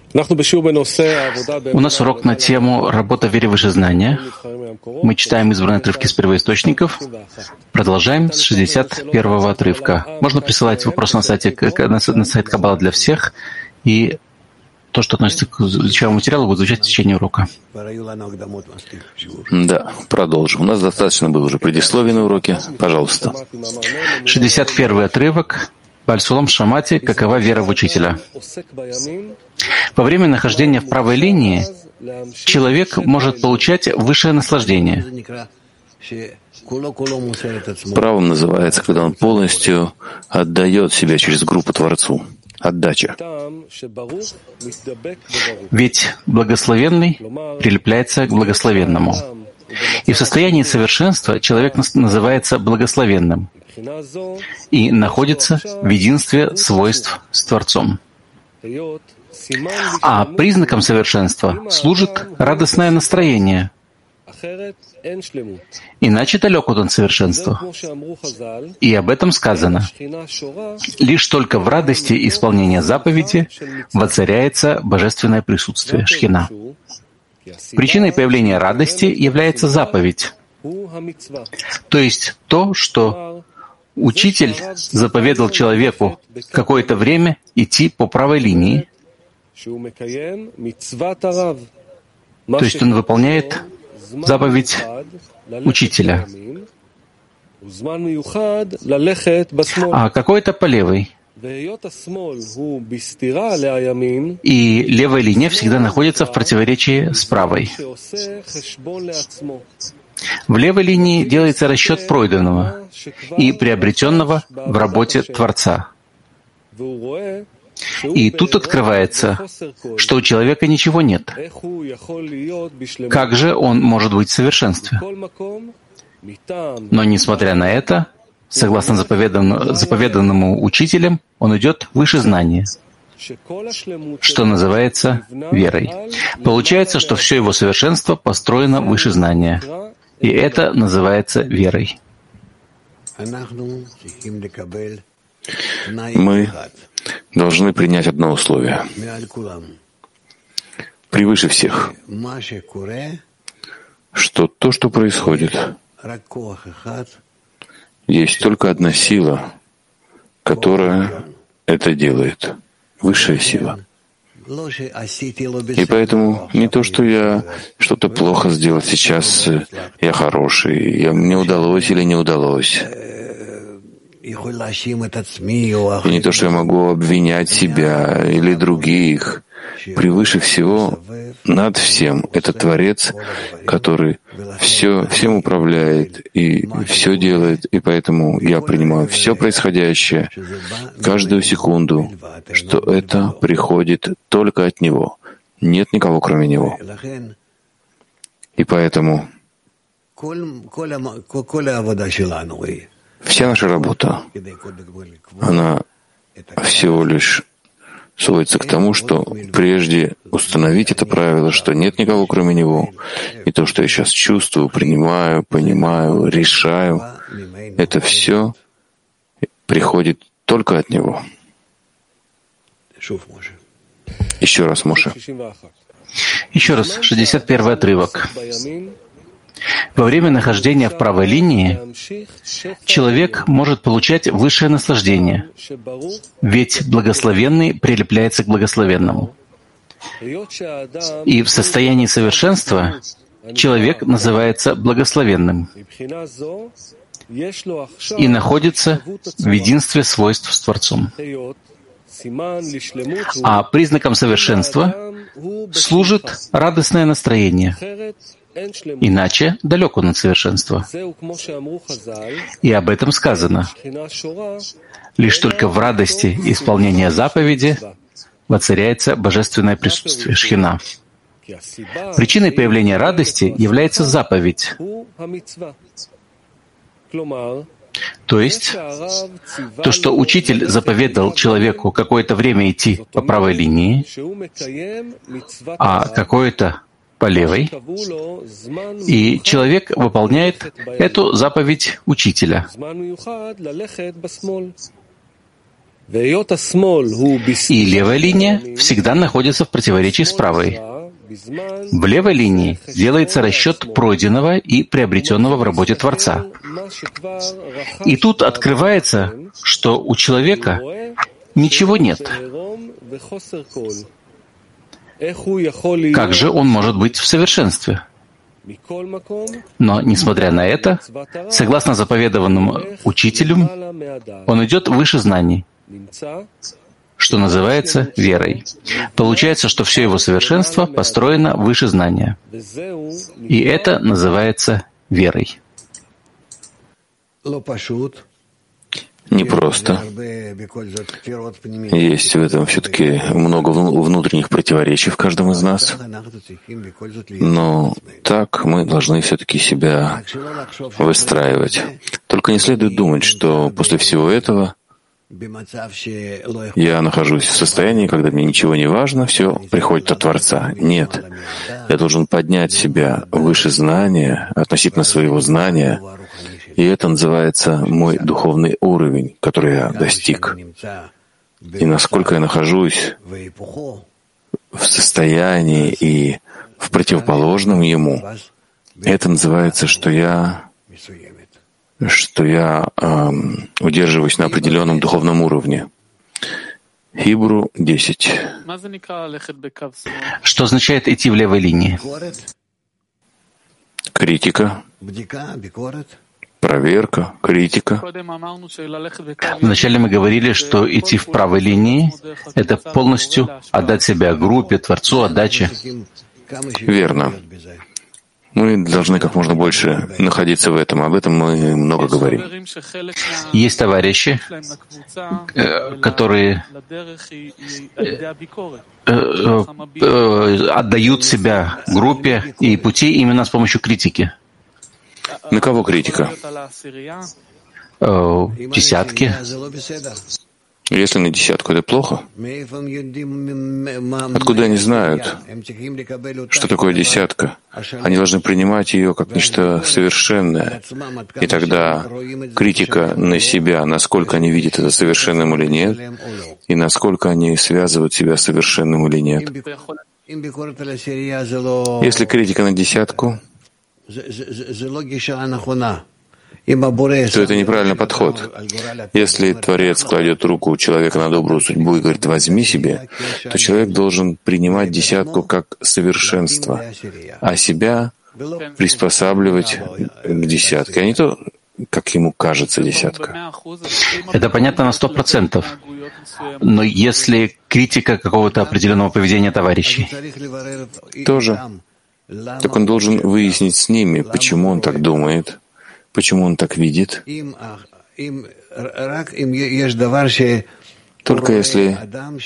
У нас урок на тему «Работа в вере выше знания». Мы читаем избранные отрывки с первоисточников. Продолжаем с 61-го отрывка. Можно присылать вопросы на сайт Каббала для всех, и то, что относится к изучаемому материалу, будет звучать в течение урока. Да, продолжим. У нас достаточно было уже предисловий на уроке. Пожалуйста. 61-й отрывок. Бальсулам Шамати. Какова вера в учителя? Во время нахождения в правой линии человек может получать высшее наслаждение. Правым называется, когда он полностью отдает себя через группу Творцу. Отдача. Ведь благословенный прилепляется к благословенному. И в состоянии совершенства человек называется благословенным и находится в единстве свойств с Творцом. А признаком совершенства служит радостное настроение. Иначе далек он от совершенства. И об этом сказано. Лишь только в радости исполнения заповеди воцаряется божественное присутствие, шхина. Причиной появления радости является заповедь, то есть то, что учитель заповедал человеку какое-то время идти по правой линии, то есть он выполняет заповедь учителя, а какой-то по левой. И левая линия всегда находится в противоречии с правой. В левой линии делается расчет пройденного и приобретенного в работе Творца. И тут открывается, что у человека ничего нет. Как же он может быть в совершенстве? Но, несмотря на это, согласно заповеданному учителям, он идет выше знания, что называется верой. Получается, что все его совершенство построено выше знания. И это называется верой. Мы должны принять одно условие. Превыше всех. Что то, что происходит, есть только одна сила, которая это делает. Высшая сила. И поэтому не то, что я что-то плохо сделал сейчас, я хороший, мне удалось или не удалось. И не то, что я могу обвинять себя или других. Превыше всего, над всем, это Творец, который всем управляет и все делает, и поэтому я принимаю все происходящее, каждую секунду, что это приходит только от Него. Нет никого, кроме Него. И поэтому вся наша работа, она всего лишь сводится к тому, что прежде установить это правило, что нет никого, кроме Него, и то, что я сейчас чувствую, принимаю, понимаю, решаю, это все приходит только от Него. Еще раз, Моше. Еще раз, 61-й отрывок. Во время нахождения в правой линии человек может получать высшее наслаждение, ведь благословенный прилепляется к благословенному. И в состоянии совершенства человек называется благословенным и находится в единстве свойств с Творцом. А признаком совершенства служит радостное настроение. Иначе далек он от совершенства. И об этом сказано. Лишь только в радости исполнения заповеди воцаряется божественное присутствие, шхина. Причиной появления радости является заповедь. То есть, то, что учитель заповедал человеку какое-то время идти по правой линии, а какое-то по левой, и человек выполняет эту заповедь учителя. И левая линия всегда находится в противоречии с правой. В левой линии делается расчет пройденного и приобретенного в работе Творца. И тут открывается, что у человека ничего нет. Как же он может быть в совершенстве? Но, несмотря на это, согласно заповедованному учителю, он идет выше знаний, что называется верой. Получается, что все его совершенство построено выше знания. И это называется верой. Непросто. Есть в этом все-таки много внутренних противоречий в каждом из нас. Но так мы должны все-таки себя выстраивать. Только не следует думать, что после всего этого я нахожусь в состоянии, когда мне ничего не важно, все приходит от Творца. Нет. Я должен поднять себя выше знания, относительно своего знания, и это называется мой духовный уровень, который я достиг. И насколько я нахожусь в состоянии и в противоположном ему, это называется, что я удерживаюсь на определенном духовном уровне. Хибру 10. Что означает идти в левой линии? Критика, проверка, критика. Вначале мы говорили, что идти в правой линии — это полностью отдать себя группе, Творцу, отдаче. Верно. Мы должны как можно больше находиться в этом. Об этом мы много говорим. Есть товарищи, которые отдают себя группе и пути именно с помощью критики. На кого критика? Десятки. Если на десятку, это плохо? Откуда они знают, что такое десятка? Они должны принимать ее как нечто совершенное. И тогда критика на себя, насколько они видят это совершенным или нет, и насколько они связывают себя с совершенным или нет. Если критика на десятку, то это неправильный подход. Если Творец кладет руку человека на добрую судьбу и говорит «возьми себе», то человек должен принимать десятку как совершенство, а себя приспосабливать к десятке, а не то, как ему кажется десятка. Это понятно на 100%. Но если критика какого-то определенного поведения товарищей, тоже, так он должен выяснить с ними, почему он так думает, почему он так видит. Только если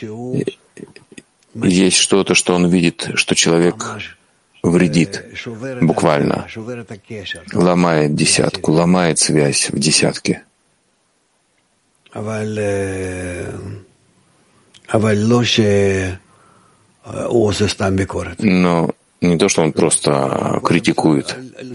есть что-то, что он видит, что человек вредит, буквально, ломает десятку, ломает связь в десятке. Но не то, что он просто критикует.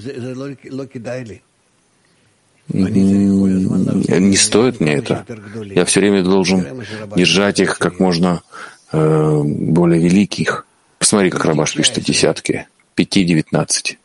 Не стоит мне это. Я все время должен держать их как можно более великих. Посмотри, как Рабаш пишет о десятке. 5:19.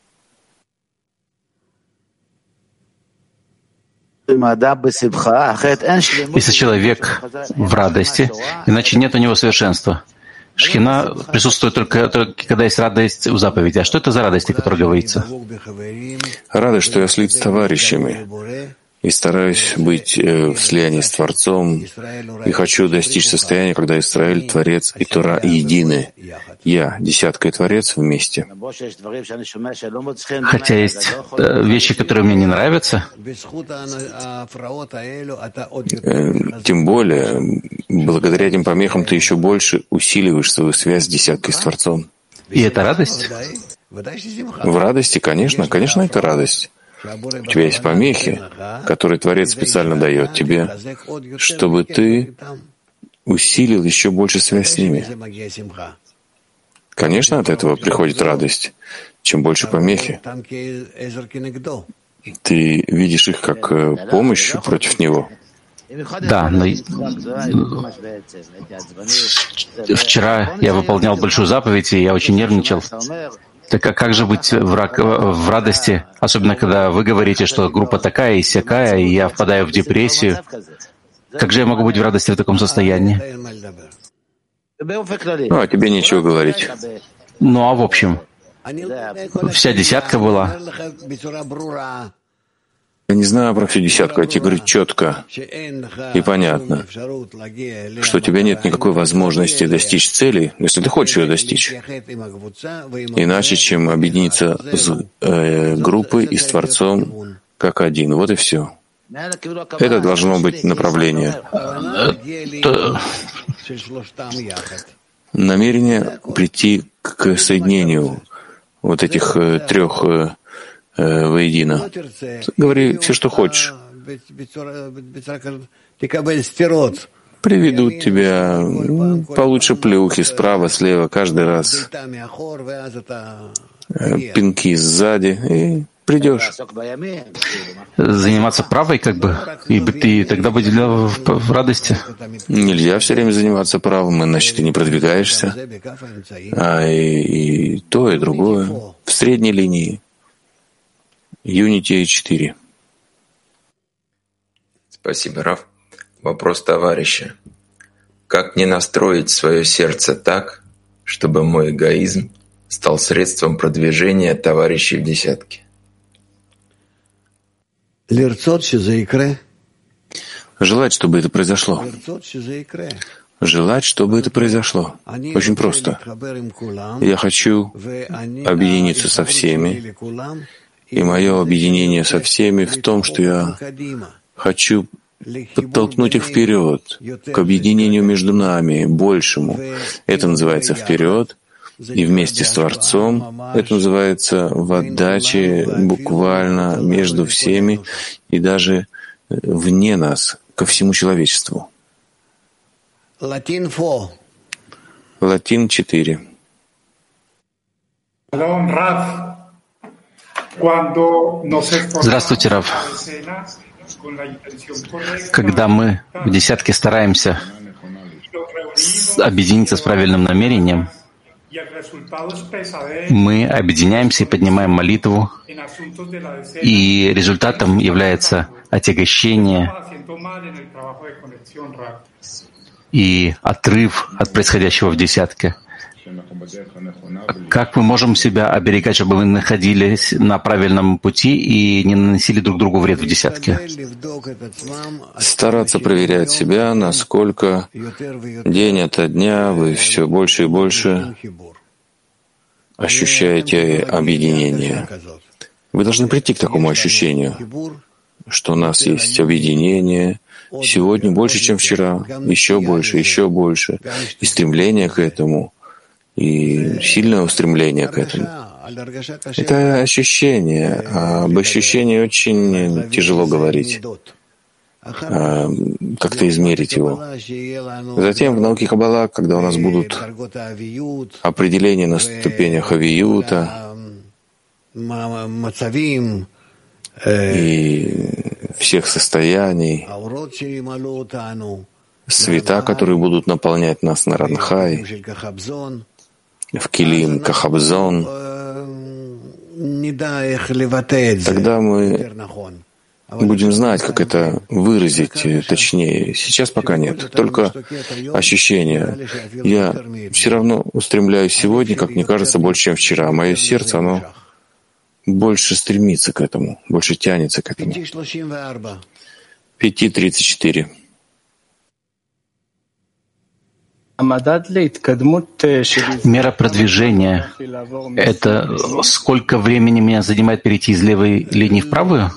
Если человек в радости, иначе нет у него совершенства. Шхина присутствует только когда есть радость в заповеди. А что это за радость, о которой говорится? Радость, что я слит с товарищами и стараюсь быть в слиянии с Творцом, и хочу достичь состояния, когда Израиль, Творец и Тора едины. Я, десятка и Творец вместе. Хотя есть вещи, которые мне не нравятся. Тем более, благодаря этим помехам ты еще больше усиливаешь свою связь с десяткой с Творцом. И это радость? В радости, конечно, это радость. У тебя есть помехи, которые Творец специально дает тебе, чтобы ты усилил еще больше связь с ними. Конечно, от этого приходит радость. Чем больше помехи, ты видишь их как помощь против него. Да, но вчера я выполнял большую заповедь, и я очень нервничал. Так а как же быть в радости, особенно когда вы говорите, что группа такая и сякая, и я впадаю в депрессию? Как же я могу быть в радости в таком состоянии? Ну, а тебе нечего говорить. Ну, а в общем, вся десятка была. Я не знаю про всю десятку, я тебе говорю четко и понятно, что у тебя нет никакой возможности достичь цели, если ты хочешь ее достичь, иначе, чем объединиться с группой и с Творцом как один. Вот и все. Это должно быть направление. Намерение прийти к соединению вот этих трех воедино. Говори все, что хочешь. Приведут тебя, получше плюхи справа, слева, каждый раз. Пинки сзади, и придешь. Заниматься правой, как бы, и тогда будет в радости. Нельзя все время заниматься правым, иначе ты не продвигаешься. А и то, и другое. В средней линии. Unity 4. Спасибо, Рав. Вопрос товарища. Как не настроить свое сердце так, чтобы мой эгоизм стал средством продвижения товарищей в десятке? Желать, чтобы это произошло. Желать, чтобы это произошло. Очень просто. Я хочу объединиться со всеми, и мое объединение со всеми в том, что я хочу подтолкнуть их вперед, к объединению между нами, большему. Это называется «вперед», и вместе с Творцом это называется в отдаче буквально между всеми и даже вне нас, ко всему человечеству. Латин 4. Здравствуйте, Рав. Когда мы в десятке стараемся объединиться с правильным намерением, мы объединяемся и поднимаем молитву, и результатом является отягощение и отрыв от происходящего в десятке. Как мы можем себя оберегать, чтобы мы находились на правильном пути и не наносили друг другу вред в десятке? Стараться проверять себя, насколько день ото дня вы все больше и больше ощущаете объединение. Вы должны прийти к такому ощущению, что у нас есть объединение сегодня больше, чем вчера, еще больше, и стремление к этому, и сильное устремление к этому. Это ощущение. А об ощущении очень тяжело говорить. Как-то измерить его. Затем в науке Каббала, когда у нас будут определения на ступенях авиюта и всех состояний, света, которые будут наполнять нас на Ранхай, в Килим Кахабзон, тогда мы будем знать, как это выразить точнее. Сейчас пока нет, только ощущения. Я все равно устремляюсь сегодня, как мне кажется, больше, чем вчера. Мое сердце, оно больше стремится к этому, больше тянется к этому. 5:34. Мера продвижения — это сколько времени меня занимает перейти из левой линии в правую?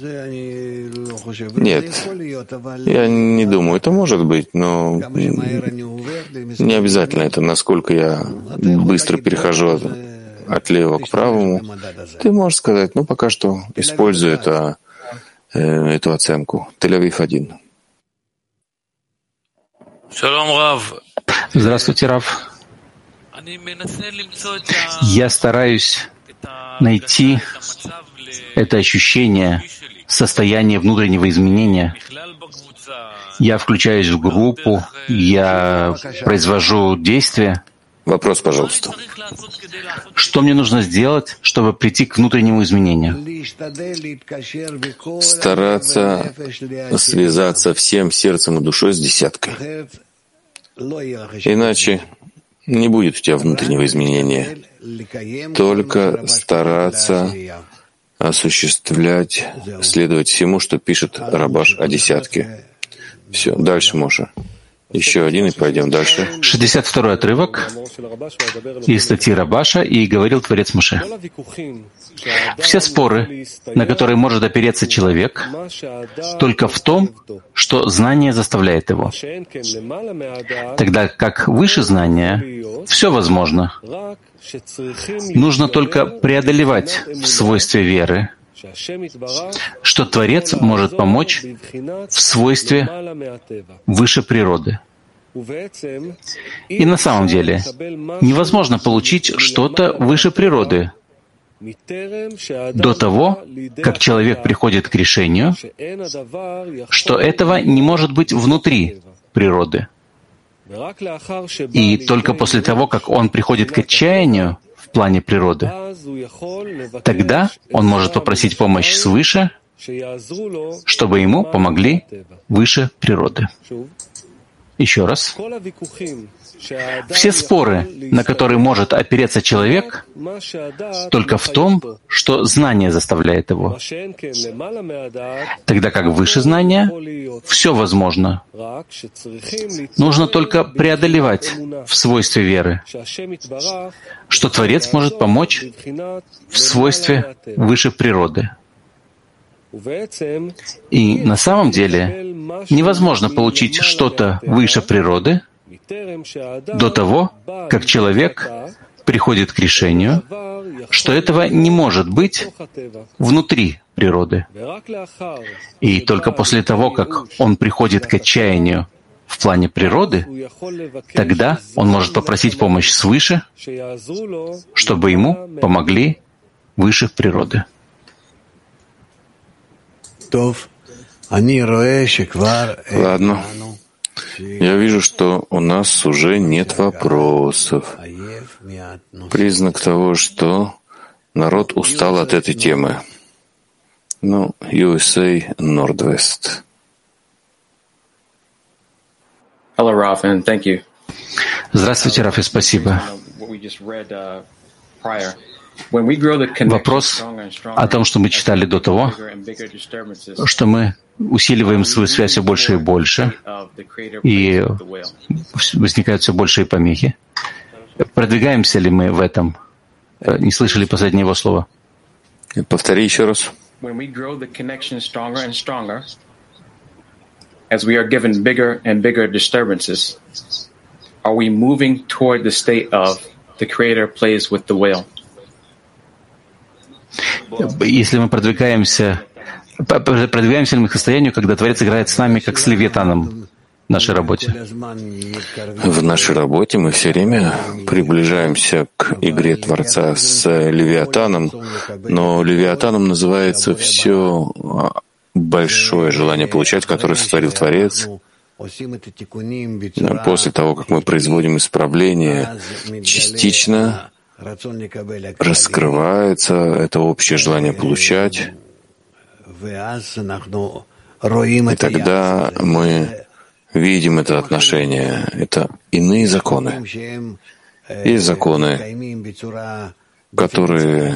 Нет, я не думаю, это может быть, но не обязательно это, насколько я быстро перехожу от левого к правому. Ты можешь сказать, пока что использую эту оценку. Тель-Авив 1. Здравствуйте, Рав. Я стараюсь найти это ощущение состояние внутреннего изменения. Я включаюсь в группу, я произвожу действия. Вопрос, пожалуйста. Что мне нужно сделать, чтобы прийти к внутреннему изменению? Стараться связаться всем сердцем и душой с десяткой. Иначе не будет у тебя внутреннего изменения. Только стараться осуществлять, следовать всему, что пишет Рабаш о десятке. Все, дальше, Моша. Еще один, и пойдем дальше. 62-й отрывок из статьи Рабаша, и говорил Творец Моше. Все споры, на которые может опереться человек, только в том, что знание заставляет его. Тогда как выше знания, все возможно. Нужно только преодолевать в свойстве веры, что Творец может помочь в свойстве выше природы. И на самом деле невозможно получить что-то выше природы до того, как человек приходит к решению, что этого не может быть внутри природы. И только после того, как он приходит к отчаянию в плане природы, тогда он может попросить помощь свыше, чтобы ему помогли выше природы. Еще раз. Все споры, на которые может опереться человек, только в том, что знание заставляет его. Тогда как выше знания, все возможно. Нужно только преодолевать в свойстве веры, что Творец может помочь в свойстве выше природы. И на самом деле невозможно получить что-то выше природы до того, как человек приходит к решению, что этого не может быть внутри природы. И только после того, как он приходит к отчаянию в плане природы, тогда он может попросить помощь свыше, чтобы ему помогли выше природы. Ладно. Я вижу, что у нас уже нет вопросов. Признак того, что народ устал от этой темы. Ну, USA Nordwest. Hello, Raf, and thank you. Здравствуйте, Раф, и спасибо. Вопрос о том, что мы читали до того, что мы усиливаем свою связь все больше и больше, и возникают все большие помехи. Продвигаемся ли мы в этом? Не слышали последнее его слово? Повтори еще раз. As we are given bigger and bigger disturbances, are we moving toward the state of the Creator plays with the whale? Если мы продвигаемся ли мы к состоянию, когда Творец играет с нами, как с Левиатаном в нашей работе? В нашей работе мы все время приближаемся к игре Творца с Левиатаном, но Левиатаном называется все большое желание получать, которое сотворил Творец. После того, как мы производим исправление, частично раскрывается это общее желание получать, и тогда мы видим это отношение. Это иные законы. Есть законы, которые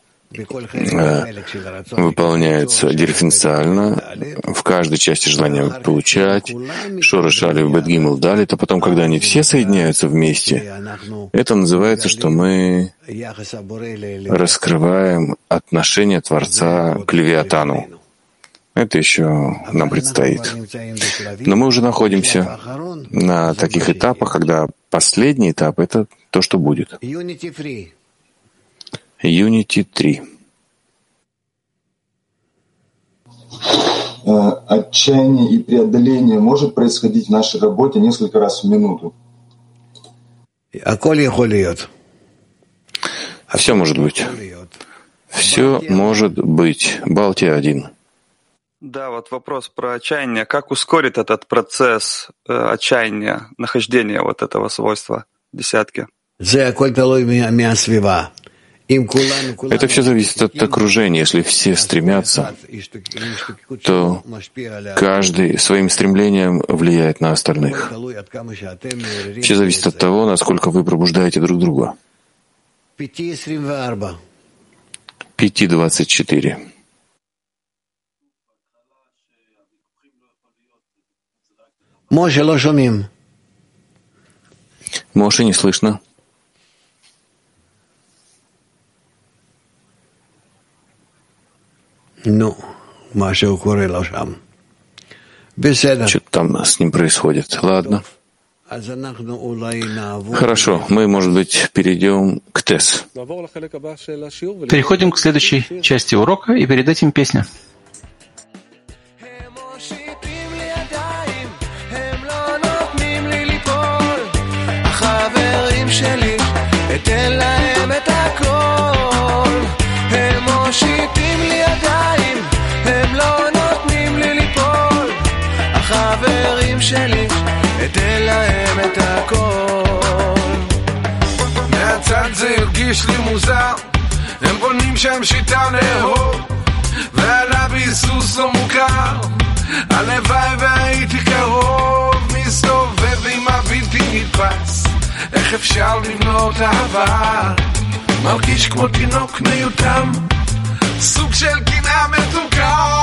выполняются дифференциально в каждой части желания получать, Шореш Алеф Бет Гимел Далит, а потом, когда они все соединяются вместе, это называется, что мы раскрываем отношение Творца к Левиатану. Это еще нам предстоит. Но мы уже находимся на таких этапах, когда последний этап — это то, что будет. Unity 3. Отчаяние и преодоление может происходить в нашей работе несколько раз в минуту. Все может быть. Все может быть. Балтия 1. Да, вот вопрос про отчаяние. Как ускорит этот процесс отчаяния, нахождения вот этого свойства десятки? Это все зависит от окружения. Если все стремятся, то каждый своим стремлением влияет на остальных. Все зависит от того, насколько вы пробуждаете друг друга. 5:24. Моше, не слышно. Что там с ним происходит? Ладно. Хорошо, мы, может быть, перейдем к ТЭС. Переходим к следующей части урока, и перед этим песня. אתן להם את הכל. מהצד זה הרגיש לי מוזר, הם בונים שם שיטה נהור, ועלה ביסוס לא מוכר, הלוואי והייתי קרוב, מסתובב עם הבלתי נתפס, איך אפשר לבנות אהבה, מרגיש כמו תינוק מיותם, סוג של קנאה מתוקה.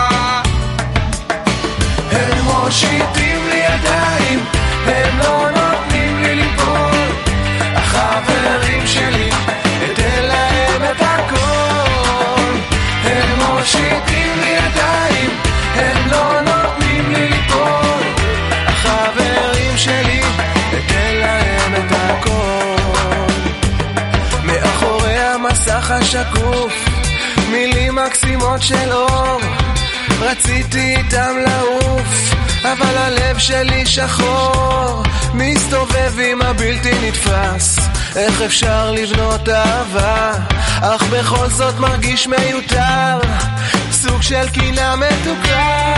הם מושיטים לי ידיים, הם לא נותנים לי ליפול, החברים שלי, אתן להם את הכל. הם מושיטים לי ידיים, הם לא נותנים לי ליפול, החברים שלי, אתן להם את הכל. מאחורי המסך השקוף, מילים מקסימות של אור, רציתי איתם לעוף, אבל הלב שלי שחור, מסתובב עם הבלתי נתפס, איך אפשר לבנות אהבה, אך בכל זאת מרגיש מיותר, סוג של קנאה מתוקה.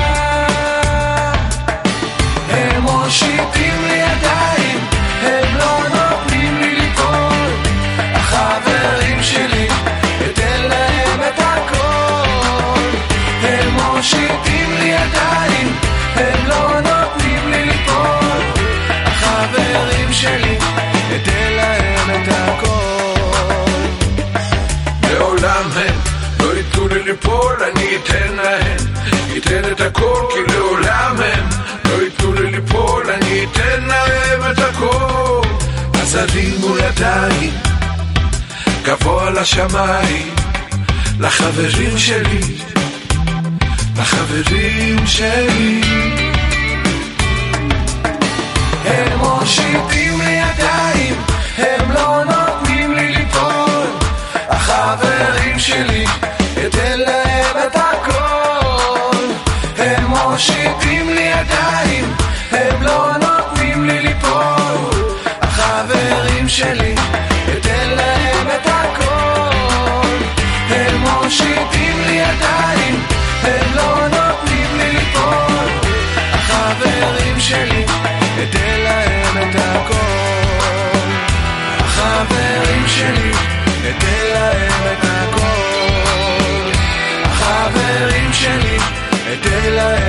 הם מושיטים לי ידיים, הם לא נותנים לי ליפול, החברים שלי, אתן להם את הכל. הם מושיטים לי ידיים, הם לא נותנים לי ליפול, החברים שלי, אתן להם את הכל. לעולם הם לא ייתנו לי ליפול, אני אתן להם, אתן את הכל, כי לעולם הם לא ייתנו לי ליפול, אני אתן להם את הכל. אז הרימו ידיים, גבוה לשמיים, לחברים שלי, לחברים שלי. הם מושיטים לי ידיים, הם לא נותנים לי ליפול, החברים שלי, אתן להם את הכל. הם מושיטים לי ידיים, הם לא נותנים לי ליפול, החברים שלי, אתן להם את הכל. הם מושיטים לי ידיים, הם לא נותנים לי ליפול, החברים שלי, אתן להם את הכל. החברים שלי, אתן להם את הכל. החברים שלי, אתן להם